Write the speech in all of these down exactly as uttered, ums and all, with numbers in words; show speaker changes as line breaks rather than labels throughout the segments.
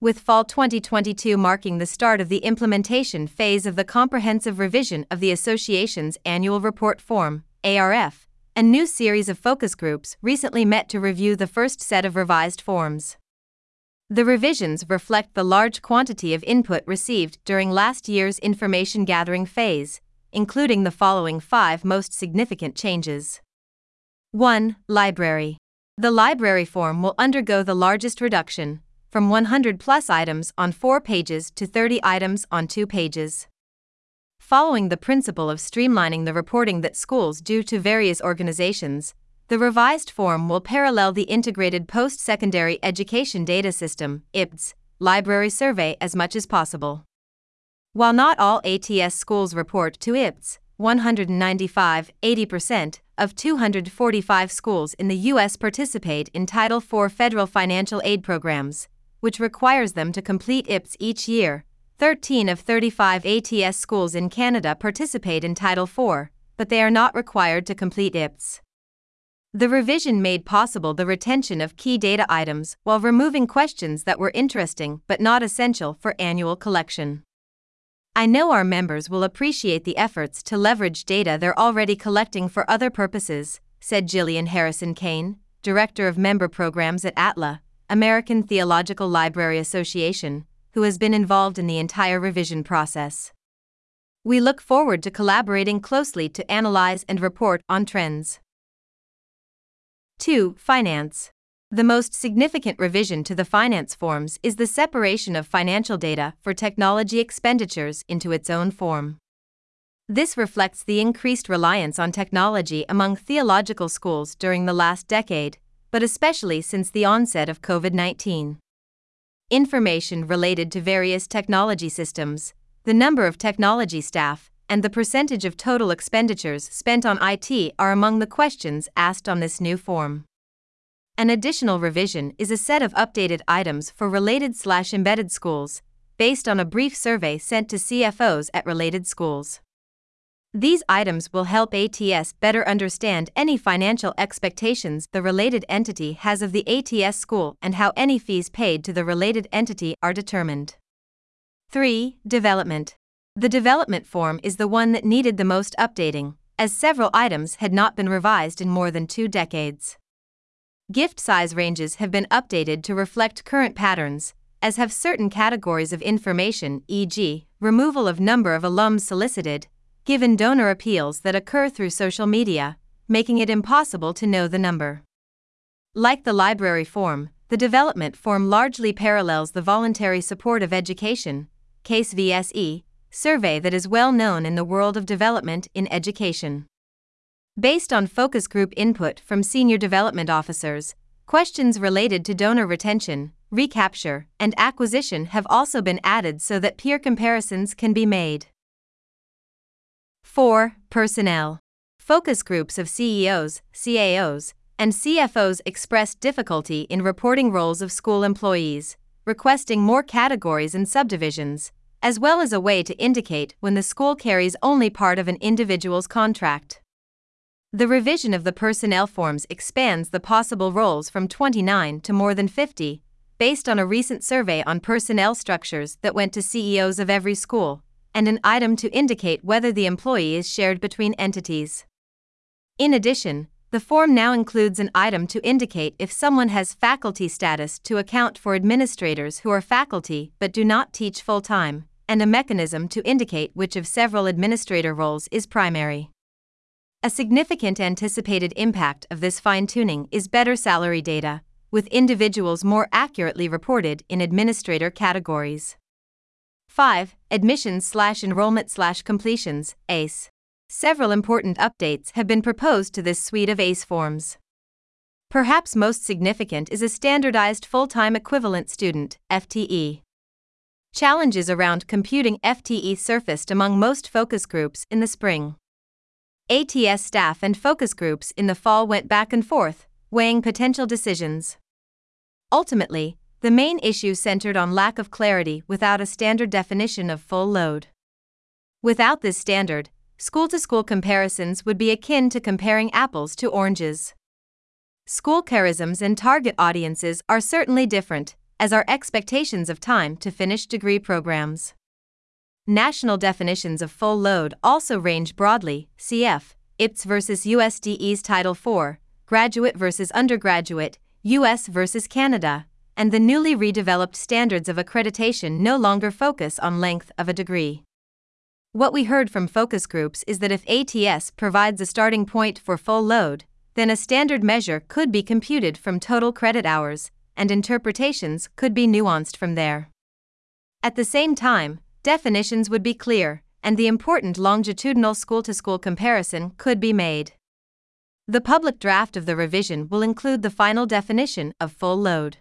with fall twenty twenty-two marking the start of the implementation phase of the comprehensive revision of the Association's Annual Report Form, A R F, a new series of focus groups recently met to review the first set of revised forms. The revisions reflect the large quantity of input received during last year's information gathering phase, including the following five most significant changes. one. Library. The library form will undergo the largest reduction, from one hundred plus items on four pages to thirty items on two pages. Following the principle of streamlining the reporting that schools do to various organizations, the revised form will parallel the Integrated Post-Secondary Education Data System (I P D S) library survey as much as possible. While not all A T S schools report to I P D S, one hundred ninety-five, eighty percent, of two hundred forty-five schools in the U S participate in Title four federal financial aid programs, which requires them to complete I P D S each year. thirteen of thirty-five A T S schools in Canada participate in Title four, but they are not required to complete I P D S. The revision made possible the retention of key data items while removing questions that were interesting but not essential for annual collection. I know our members will appreciate the efforts to leverage data they're already collecting for other purposes, said Jillian Harrison Kane, Director of Member Programs at A T L A, American Theological Library Association, who has been involved in the entire revision process. We look forward to collaborating closely to analyze and report on trends. two. Finance. The most significant revision to the finance forms is the separation of financial data for technology expenditures into its own form. This reflects the increased reliance on technology among theological schools during the last decade, but especially since the onset of COVID nineteen. Information related to various technology systems, the number of technology staff, and the percentage of total expenditures spent on I T are among the questions asked on this new form. An additional revision is a set of updated items for related/embedded schools, based on a brief survey sent to C F Os at related schools. These items will help A T S better understand any financial expectations the related entity has of the A T S school and how any fees paid to the related entity are determined. three. Development. The development form is the one that needed the most updating, as several items had not been revised in more than two decades. Gift size ranges have been updated to reflect current patterns, as have certain categories of information, for example, removal of number of alums solicited, given donor appeals that occur through social media, making it impossible to know the number. Like the library form, the development form largely parallels the Voluntary Support of Education (CASE V S E) survey that is well known in the world of development in education. Based on focus group input from senior development officers, questions related to donor retention, recapture, and acquisition have also been added so that peer comparisons can be made. four. Personnel. Focus groups of C E Os, C A Os, and C F Os expressed difficulty in reporting roles of school employees, requesting more categories and subdivisions, as well as a way to indicate when the school carries only part of an individual's contract. The revision of the personnel forms expands the possible roles from twenty-nine to more than fifty, based on a recent survey on personnel structures that went to C E Os of every school, and an item to indicate whether the employee is shared between entities. In addition, the form now includes an item to indicate if someone has faculty status to account for administrators who are faculty but do not teach full-time, and a mechanism to indicate which of several administrator roles is primary. A significant anticipated impact of this fine-tuning is better salary data, with individuals more accurately reported in administrator categories. five. Admissions/enrollment/completions, A C E. Several important updates have been proposed to this suite of A C E forms. Perhaps most significant is a standardized full-time equivalent student, F T E. Challenges around computing F T E surfaced among most focus groups in the spring. A T S staff and focus groups in the fall went back and forth, weighing potential decisions. Ultimately, the main issue centered on lack of clarity without a standard definition of full load. Without this standard, school-to-school comparisons would be akin to comparing apples to oranges. School charisms and target audiences are certainly different, as are expectations of time to finish degree programs. National definitions of full load also range broadly, cf. I P S versus U S D E's Title four, graduate versus undergraduate, U S versus Canada, and the newly redeveloped standards of accreditation no longer focus on length of a degree. What we heard from focus groups is that if A T S provides a starting point for full load, then a standard measure could be computed from total credit hours, and interpretations could be nuanced from there. At the same time, definitions would be clear, and the important longitudinal school-to-school comparison could be made. The public draft of the revision will include the final definition of full load.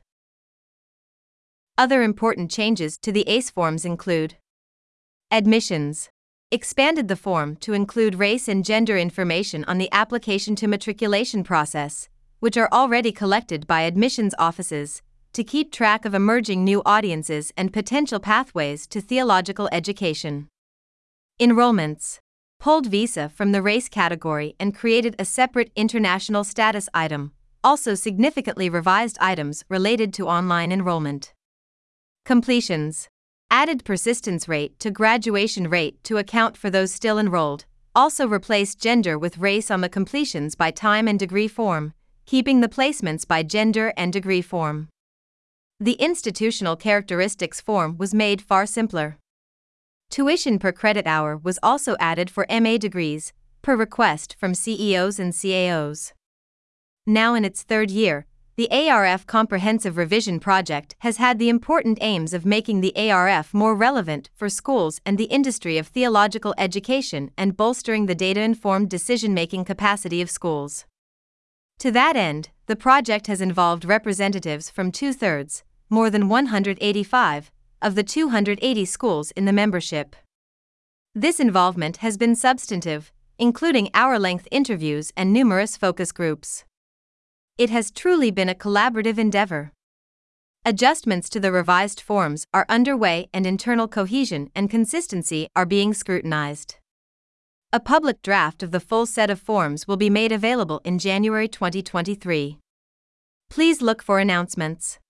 Other important changes to the A C E forms include: admissions. Expanded the form to include race and gender information on the application to matriculation process, which are already collected by admissions offices, to keep track of emerging new audiences and potential pathways to theological education. Enrollments. Pulled visa from the race category and created a separate international status item, also significantly revised items related to online enrollment. Completions. Added persistence rate to graduation rate to account for those still enrolled, also replaced gender with race on the completions by time and degree form, keeping the placements by gender and degree form. The institutional characteristics form was made far simpler. Tuition per credit hour was also added for M A degrees, per request from C E Os and C A Os. Now in its third year, the A R F Comprehensive Revision Project has had the important aims of making the A R F more relevant for schools and the industry of theological education and bolstering the data-informed decision-making capacity of schools. To that end, the project has involved representatives from two-thirds, more than one hundred eighty-five, of the two hundred eighty schools in the membership. This involvement has been substantive, including hour-length interviews and numerous focus groups. It has truly been a collaborative endeavor. Adjustments to the revised forms are underway and internal cohesion and consistency are being scrutinized. A public draft of the full set of forms will be made available in January twenty twenty-three. Please look for announcements.